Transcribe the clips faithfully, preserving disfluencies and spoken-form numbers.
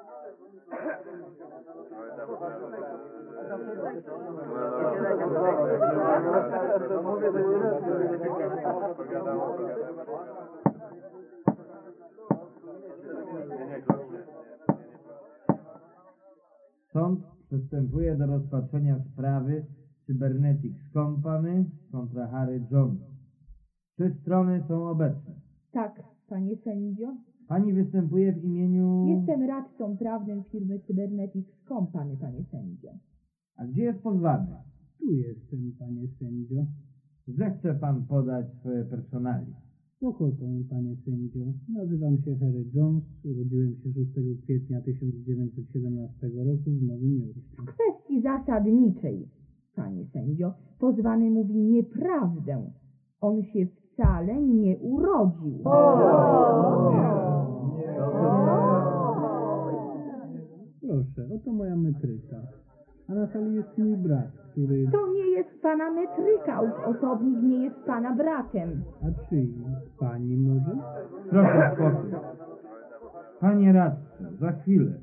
Sąd przystępuje do rozpatrzenia sprawy Cybernetics Company kontra Harry Jones. Czy strony są obecne? Tak, panie sędzio. Pani występuje w imieniu... Jestem radcą prawnym firmy Cybernetics Company, panie sędzio. A gdzie jest pozwany? Tu jestem, panie sędzio. Zechce pan podać swoje personalia. Z ochotą, panie sędzio. Nazywam się Harry Jones. Urodziłem się szóstego kwietnia tysiąc dziewięćset siedemnastego roku w Nowym Jorku. W kwestii zasadniczej, panie sędzio, pozwany mówi nieprawdę. On się wcale nie urodził. Proszę, oto moja metryka. A na sali jest mój brat, który... To nie jest pana metryka, ów osobnik nie jest pana bratem. A czyj? Pani może? Proszę spokój. Panie radco, za chwilę.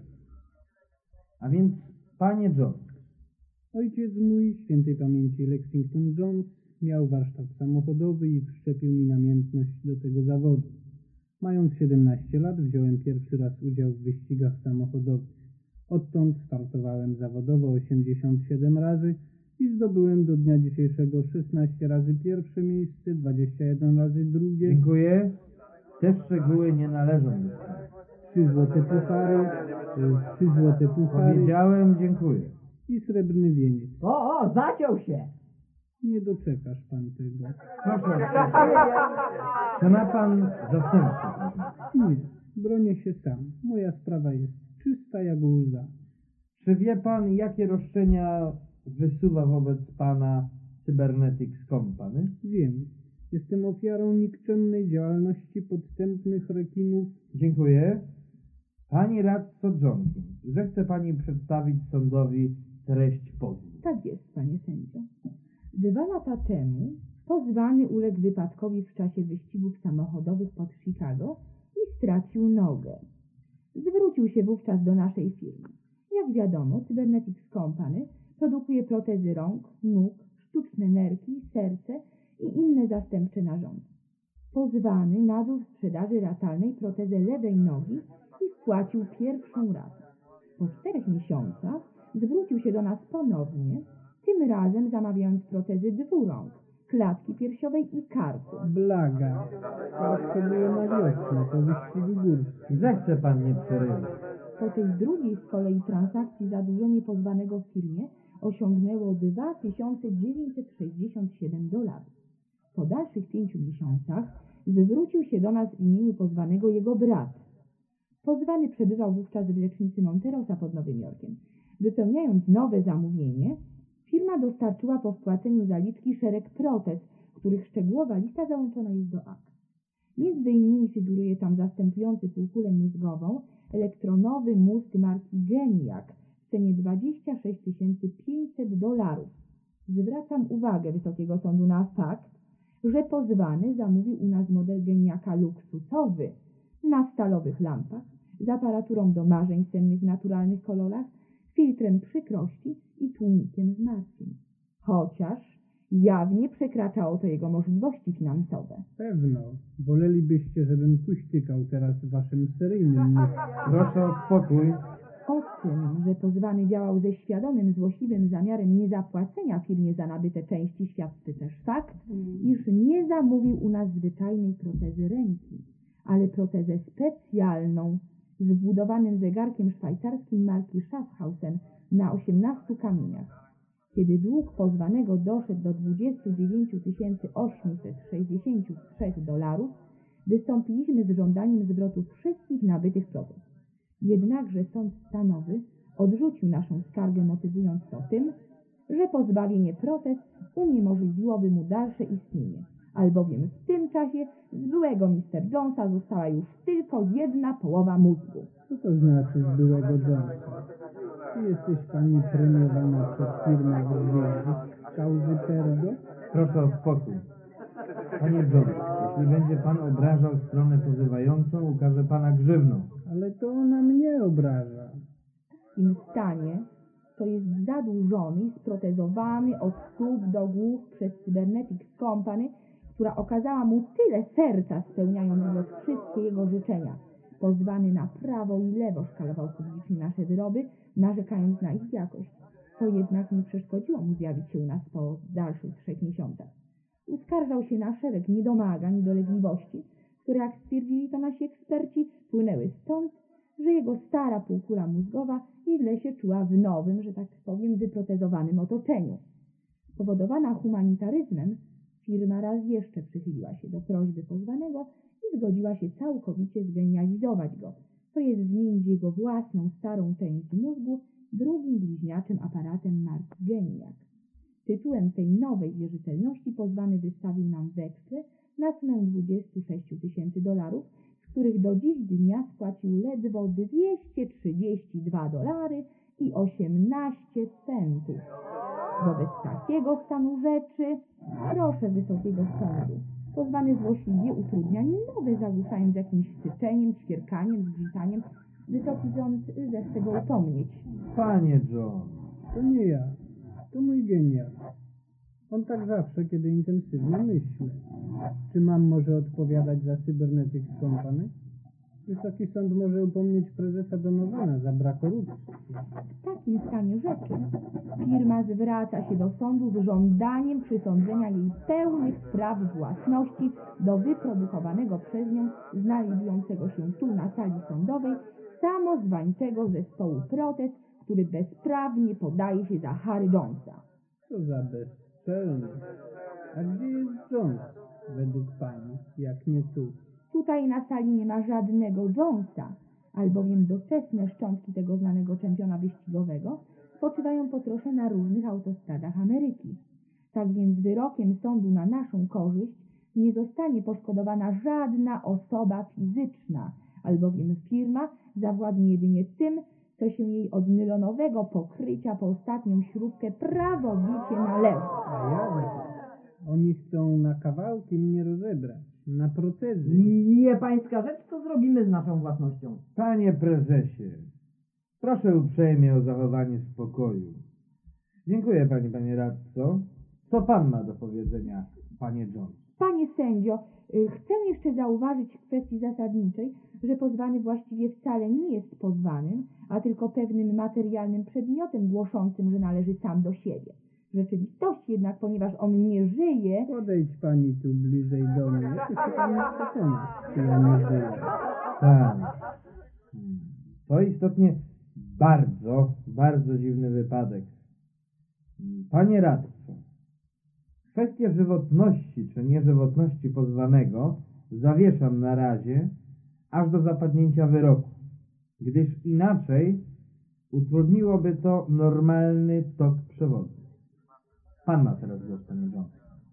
A więc, panie Jones. Ojciec mój, świętej pamięci Lexington Jones, miał warsztat samochodowy i wszczepił mi namiętność do tego zawodu. Mając siedemnaście lat wziąłem pierwszy raz udział w wyścigach samochodowych. Odtąd startowałem zawodowo osiemdziesiąt siedem razy i zdobyłem do dnia dzisiejszego szesnaście razy pierwsze miejsce, dwadzieścia jeden razy drugie. Dziękuję. Te szczegóły nie należą do sprawy. Trzy złote puchary, trzy złote puchary. Powiedziałem dziękuję. I srebrny wieniec. O, o, zaciął się. Nie doczekasz pan tego. Proszę. Czy ma pan zastępcę? Nie, bronię się sam. Moja sprawa jest czysta jak łza. Czy wie pan, jakie roszczenia wysuwa wobec pana Cybernetics Company? Wiem. Jestem ofiarą nikczemnej działalności podstępnych rekinów. Dziękuję. Pani radco Johnson, zechce pani przedstawić sądowi treść pozwu. Tak jest, panie sędzio. Dwa lata temu pozwany uległ wypadkowi w czasie wyścigów samochodowych pod Chicago i stracił nogę. Zwrócił się wówczas do naszej firmy. Jak wiadomo, Cybernetics Company produkuje protezy rąk, nóg, sztuczne nerki, serce i inne zastępcze narządy. Pozwany nabył w sprzedaży ratalnej protezę lewej nogi i wpłacił pierwszą ratę. Po czterech miesiącach zwrócił się do nas ponownie, tym razem zamawiając protezy dwóch rąk, klatki piersiowej i karku. Blaga. Teraz to było na wiosnę, po wyścigu górskim. Zechce pan nie przerywać. Po tej drugiej z kolei transakcji zadłużenie pozwanego w firmie osiągnęło dwa tysiące dziewięćset sześćdziesiąt siedem dolarów. Po dalszych pięciu miesiącach zwrócił się do nas w imieniu pozwanego jego brat. Pozwany przebywał wówczas w lecznicy Monterosa pod Nowym Jorkiem. Wypełniając nowe zamówienie, firma dostarczyła po wpłaceniu zaliczki szereg protez, których szczegółowa lista załączona jest do akt. Między innymi figuruje tam zastępujący półkulę mózgową elektronowy mózg marki Geniac w cenie dwadzieścia sześć tysięcy pięćset dolarów. Zwracam uwagę Wysokiego Sądu na fakt, że pozwany zamówił u nas model Geniaca luksusowy na stalowych lampach, z aparaturą do marzeń sennych w naturalnych kolorach, filtrem przykrości i tłumikiem zmartwień. Chociaż jawnie przekraczało to jego możliwości finansowe. Pewno. Wolelibyście, żebym kuśtykał teraz waszym seryjnym... Proszę o spokój. O tym, że pozwany działał ze świadomym, złośliwym zamiarem niezapłacenia firmie za nabyte części, świadczy też fakt, iż nie zamówił u nas zwyczajnej protezy ręki, ale protezę specjalną z wbudowanym zegarkiem szwajcarskim marki Schaffhausen na osiemnastu kamieniach. Kiedy dług pozwanego doszedł do dwudziestu dziewięciu tysięcy osiemset sześćdziesięciu trzech dolarów, wystąpiliśmy z żądaniem zwrotu wszystkich nabytych protez. Jednakże sąd stanowy odrzucił naszą skargę, motywując to tym, że pozbawienie protez uniemożliwiłoby mu dalsze istnienie, albowiem w tym czasie z byłego mister Jonesa została już tylko jedna połowa mózgu. Co to znaczy z byłego Jonesa? Czy jesteś pani premiowana przez firmę odwiedzić z kauzy Perdo? Proszę o spokój. Panie Jones, jeśli będzie pan obrażał stronę pozywającą, ukaże pana grzywną. ale to ona mnie obraża. W tym stanie to jest zadłużony i sprotezowany od stóp do głów przez Cybernetics Company, która okazała mu tyle serca, spełniając wręcz wszystkie jego życzenia. Pozwany na prawo i lewo szkalował publicznie nasze wyroby, narzekając na ich jakość. To jednak nie przeszkodziło mu zjawić się u nas po dalszych trzech miesiącach. Uskarżał się na szereg niedomagań i dolegliwości, które, jak stwierdzili to nasi eksperci, płynęły stąd, że jego stara półkula mózgowa źle się czuła w nowym, że tak powiem, wyprotezowanym otoczeniu. Powodowana humanitaryzmem, firma raz jeszcze przychyliła się do prośby pozwanego i zgodziła się całkowicie zgenializować go, to jest zmienić jego własną starą część mózgu drugim bliźniaczym aparatem marki Geniak. Tytułem tej nowej wierzytelności pozwany wystawił nam weksle na sumę dwadzieścia sześć tysięcy dolarów, z których do dziś dnia spłacił ledwo dwieście trzydzieści dwa dolary i osiemnaście centów. Wobec takiego stanu rzeczy proszę Wysokiego Sądu. Pozwany złośliwie utrudnia mi nowy, zagłuszając jakimś syczeniem, ćwierkaniem, zgrzytaniem. Wysoki Sąd zechce go upomnieć. Panie John, To nie ja, to mój geniusz. On tak zawsze, kiedy intensywnie myśli. Czy mam może odpowiadać za Cybernetics Company? Wysoki Sąd może upomnieć prezesa Donowana za brak korupcji. W takim stanie rzeczy firma zwraca się do sądu z żądaniem przysądzenia jej pełnych praw własności do wyprodukowanego przez nią, znajdującego się tu na sali sądowej, samozwańczego zespołu protest, który bezprawnie podaje się za Harry Jonesa. Co za bezczelny. A gdzie jest Jones, według pani, jak nie tu? Tutaj na sali nie ma żadnego Jonesa, albowiem doczesne szczątki tego znanego czempiona wyścigowego spoczywają po trosze na różnych autostradach Ameryki. Tak więc wyrokiem sądu na naszą korzyść nie zostanie poszkodowana żadna osoba fizyczna, albowiem firma zawładnie jedynie tym, co się jej od nylonowego pokrycia po ostatnią śrubkę prawowicie należy. A ja Oni chcą na kawałki mnie rozebrać, na protezy. Nie pańska rzecz, co zrobimy z naszą własnością? panie prezesie, proszę uprzejmie o zachowanie spokoju. Dziękuję pani, panie radco. Co pan ma do powiedzenia, panie John? Panie sędzio, y, chcę jeszcze zauważyć w kwestii zasadniczej, że pozwany właściwie wcale nie jest pozwanym, a tylko pewnym materialnym przedmiotem głoszącym, że należy sam do siebie. W rzeczywistości jednak, ponieważ on nie żyje... Podejdź pani tu bliżej do mnie, ja się pani przekonać, czy ja nie żyję. Tak. Hmm. To istotnie bardzo, bardzo dziwny wypadek. Panie radco, kwestię żywotności czy nieżywotności pozwanego zawieszam na razie, aż do zapadnięcia wyroku, gdyż inaczej utrudniłoby to normalny tok przewodni. Pan ma teraz głos, panie John.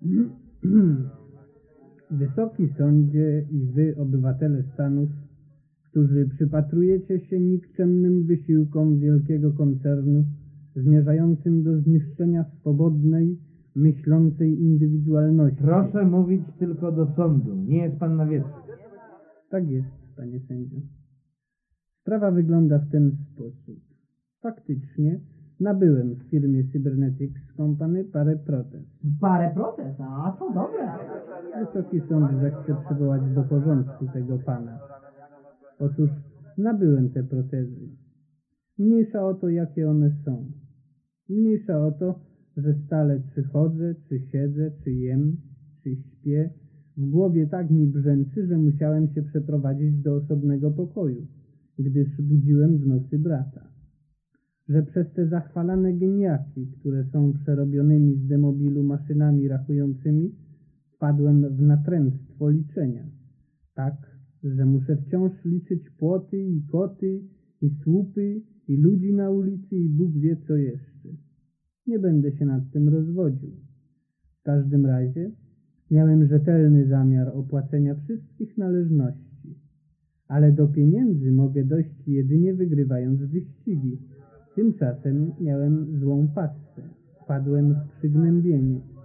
Wysoki sądzie i wy, obywatele Stanów, którzy przypatrujecie się nikczemnym wysiłkom wielkiego koncernu zmierzającym do zniszczenia swobodnej, myślącej indywidualności. Proszę mówić tylko do sądu. Nie jest pan na wietrze. Tak jest, panie sędzio. Sprawa wygląda w ten sposób. Faktycznie nabyłem w firmie Cybernetics Company parę protez. Parę protez, a to dobre. Wysoki sąd zechce przywołać do porządku tego pana. Otóż nabyłem te protezy. Mniejsza o to, jakie one są. Mniejsza o to, że stale czy chodzę, czy siedzę, czy jem, czy śpię. W głowie tak mi brzęczy, że musiałem się przeprowadzić do osobnego pokoju, gdyż budziłem w nocy brata. Że przez te zachwalane geniaki, które są przerobionymi z demobilu maszynami rachującymi, wpadłem w natręctwo liczenia. Tak, że muszę wciąż liczyć płoty i koty i słupy i ludzi na ulicy i Bóg wie co jeszcze. Nie będę się nad tym rozwodził. W każdym razie miałem rzetelny zamiar opłacenia wszystkich należności, ale do pieniędzy mogę dojść jedynie wygrywając wyścigi. Tymczasem miałem złą passę. Wpadłem w przygnębienie.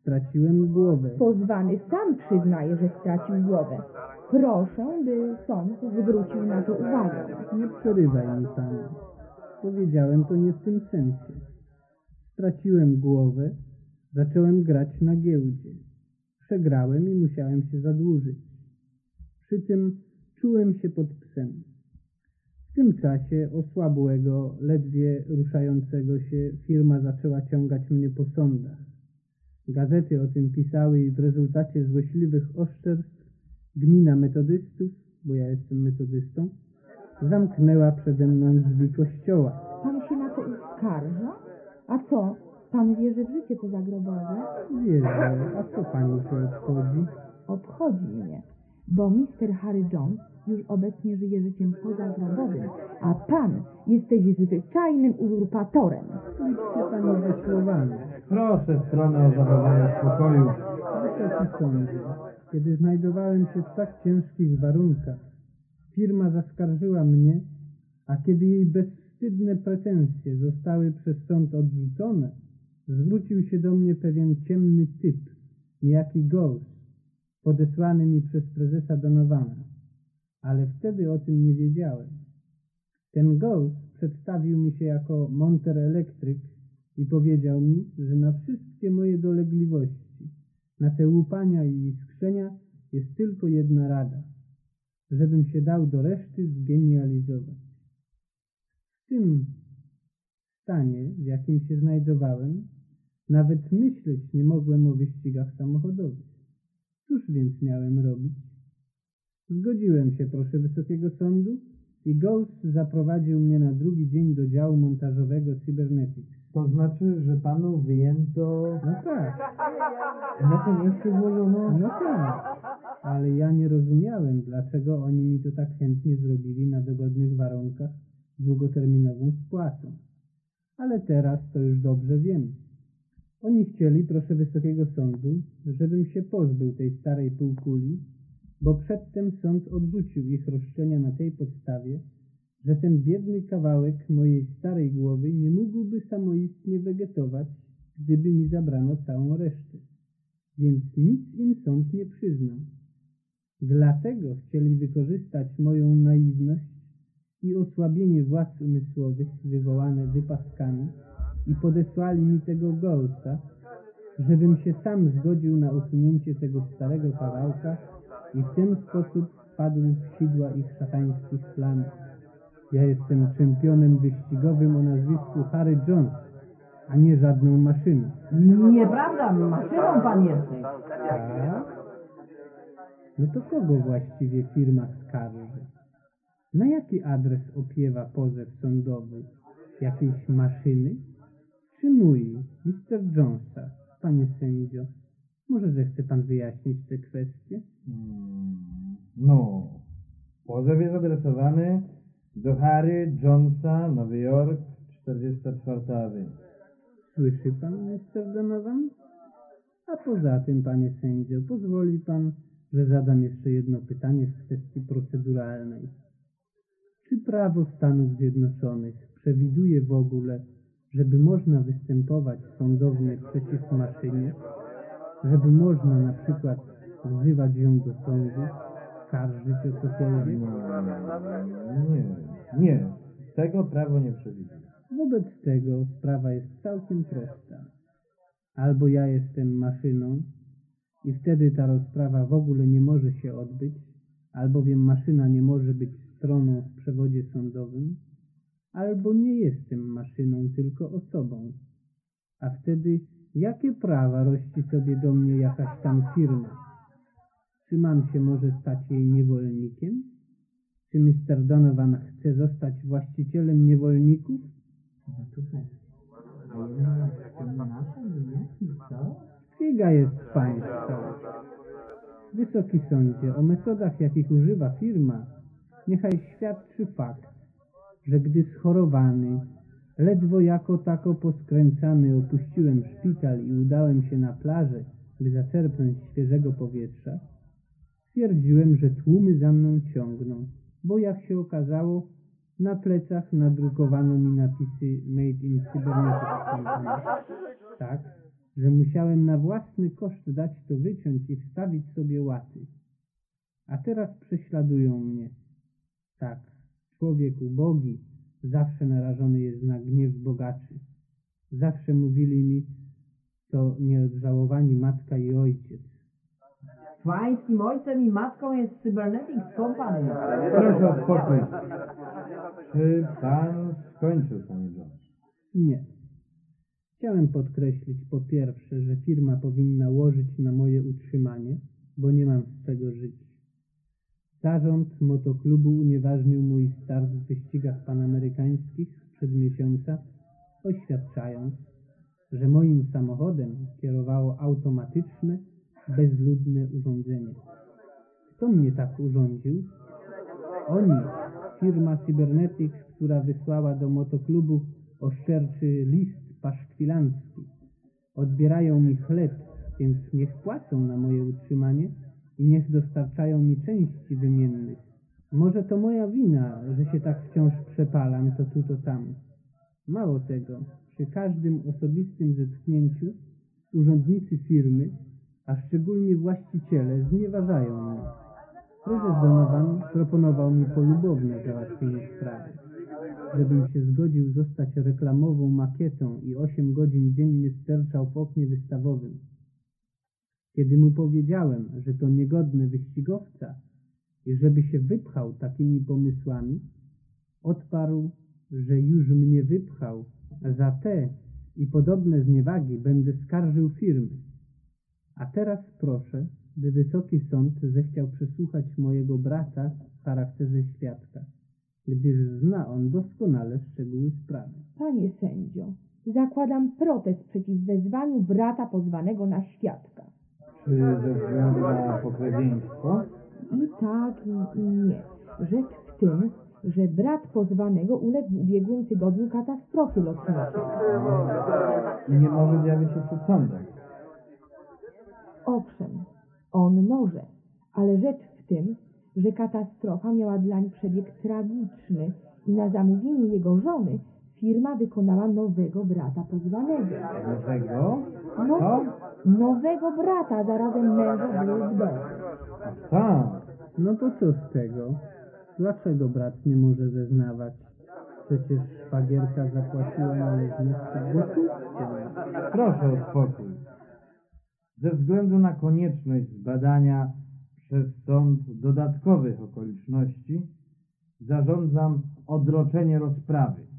straciłem głowę. Pozwany sam przyznaje, że stracił głowę. Proszę, by sąd zwrócił na to uwagę. Nie przerywaj mi pan. Powiedziałem to nie w tym sensie. Straciłem głowę, zacząłem grać na giełdzie. Przegrałem i musiałem się zadłużyć. Przy tym czułem się pod psem. W tym czasie osłabłego, ledwie ruszającego się firma zaczęła ciągać mnie po sądach. Gazety o tym pisały i w rezultacie złośliwych oszczerstw gmina metodystów, bo ja jestem metodystą, zamknęła przede mną drzwi kościoła. Pan się na to uskarża? A co? Pan wierzy w życie pozagrobowe? Wierzę, a co pani to obchodzi? Obchodzi mnie, bo mister Harry Jones już obecnie żyje życiem pozagrobowym, a pan jesteś zwyczajnym uzurpatorem. Liczcie pani ze słowami. Proszę stronę o zachowanie spokoju. Wysoki sądzie, kiedy znajdowałem się w tak ciężkich warunkach, firma zaskarżyła mnie, a kiedy jej bezwstydne pretensje zostały przez sąd odrzucone, zwrócił się do mnie pewien ciemny typ, niejaki Ghost, podesłany mi przez prezesa Donowana. Ale wtedy o tym nie wiedziałem. Ten Ghost przedstawił mi się jako monter elektryk i powiedział mi, że na wszystkie moje dolegliwości, na te łupania i iskrzenia jest tylko jedna rada, żebym się dał do reszty zgenializować. W tym stanie, w jakim się znajdowałem, nawet myśleć nie mogłem o wyścigach samochodowych. Cóż więc miałem robić? Zgodziłem się, proszę Wysokiego Sądu, i Ghost zaprowadził mnie na drugi dzień do działu montażowego Cybernetics. To znaczy, że panu wyjęto... No tak, Na to miejsce włożono... no tak, ale ja nie rozumiałem, dlaczego oni mi to tak chętnie zrobili na dogodnych warunkach z długoterminową spłatą. Ale teraz to już dobrze wiem. Oni chcieli, proszę Wysokiego Sądu, żebym się pozbył tej starej półkuli, bo przedtem sąd odrzucił ich roszczenia na tej podstawie, że ten biedny kawałek mojej starej głowy nie mógłby samoistnie wegetować, gdyby mi zabrano całą resztę. Więc nic im sąd nie przyznał. Dlatego chcieli wykorzystać moją naiwność i osłabienie władz umysłowych wywołane wypadkami i podesłali mi tego Ghosta, żebym się sam zgodził na usunięcie tego starego kawałka i w ten sposób wpadł w sidła ich szatańskich planów. Ja jestem czempionem wyścigowym o nazwisku Harry Jones, a nie żadną maszyną. Nieprawda, maszyną pan jesteś. Tak? No to kogo właściwie firma skarży? Na jaki adres opiewa pozew sądowy? Jakiejś maszyny? Czy mój, mister Jonesa, panie sędzio? Może zechce pan wyjaśnić tę kwestię? Hmm, No, pozew jest adresowany do Harry Jonesa, Nowy Jork, czterdziesta czwarta Avenue. Słyszy pan, mister Donovan? A poza tym, panie sędzio, pozwoli pan, że zadam jeszcze jedno pytanie z kwestii proceduralnej. Czy prawo Stanów Zjednoczonych przewiduje w ogóle, żeby można występować sądownie przeciw maszynie? Żeby można na przykład wzywać ją do sądu, skarżyć o cokolwiek? Nie, nie, tego prawo nie przewiduje. Wobec tego sprawa jest całkiem prosta. Albo ja jestem maszyną i wtedy ta rozprawa w ogóle nie może się odbyć, albowiem maszyna nie może być stroną w przewodzie sądowym, albo nie jestem maszyną, tylko osobą. A wtedy jakie prawa rości sobie do mnie jakaś tam firma? Czy mam się może stać jej niewolnikiem? Czy mister Donovan chce zostać właścicielem niewolników? No tutaj. A jedna z naszej nie? Co? Figa jest państwa. Wysoki sądzie, o metodach, jakich używa firma, niechaj świadczy fakt, że gdy schorowany, ledwo jako tako poskręcany opuściłem szpital i udałem się na plażę, by zaczerpnąć świeżego powietrza, stwierdziłem, że tłumy za mną ciągną, bo jak się okazało, na plecach nadrukowano mi napisy Made in Cybernetics Company. Tak, że musiałem na własny koszt dać to wyciąć i wstawić sobie łaty. A teraz prześladują mnie. Tak, człowiek ubogi zawsze narażony jest na gniew bogaczy. Zawsze mówili mi, to nieodżałowani matka i ojciec. Pańskim ojcem i matką jest Cybernetics Company. Proszę o spokój. Czy pan skończył, panie Jones? Nie. Chciałem podkreślić po pierwsze, że firma powinna łożyć na moje utrzymanie, bo nie mam z czego żyć. Zarząd motoklubu unieważnił mój start w wyścigach panamerykańskich sprzed miesiąca, oświadczając, że moim samochodem kierowało automatyczne, bezludne urządzenie. Kto mnie tak urządził? Oni, firma Cybernetics, która wysłała do motoklubu oszczerczy list paszkwilancki. Odbierają mi chleb, więc niech płacą na moje utrzymanie i niech dostarczają mi części wymiennych. Może to moja wina, że się tak wciąż przepalam to tu, to tam. Mało tego, przy każdym osobistym zetknięciu urzędnicy firmy, a szczególnie właściciele, znieważają mnie. Prezes Donovan proponował mi polubowne załatwienie sprawy, żebym się zgodził zostać reklamową makietą i osiem godzin dziennie sterczał w oknie wystawowym. Kiedy mu powiedziałem, że to niegodne wyścigowca i żeby się wypchał takimi pomysłami, odparł, że już mnie wypchał, a za te i podobne zniewagi będę skarżył firmy. A teraz proszę, by Wysoki Sąd zechciał przesłuchać mojego brata w charakterze świadka, gdyż zna on doskonale szczegóły sprawy. Panie sędzio, zakładam protest przeciw wezwaniu brata pozwanego na świadka. Czy ze względu na pokrewieństwo? I tak, i, i nie. Rzecz w tym, że brat pozwanego uległ w ubiegłym tygodniu katastrofie lotniczej. I nie może zjawić się przed sądem. Owszem, on może, ale rzecz w tym, że katastrofa miała dlań przebieg tragiczny i na zamówienie jego żony firma wykonała nowego brata pozwanego. Nowego? No, Co? nowego brata, zarazem męża był w domu. A tak. No to co z tego? Dlaczego brat nie może zeznawać? Przecież szwagierka zapłaciła należności gotówką. Proszę o spokój. Ze względu na konieczność zbadania przez sąd dodatkowych okoliczności zarządzam odroczenie rozprawy.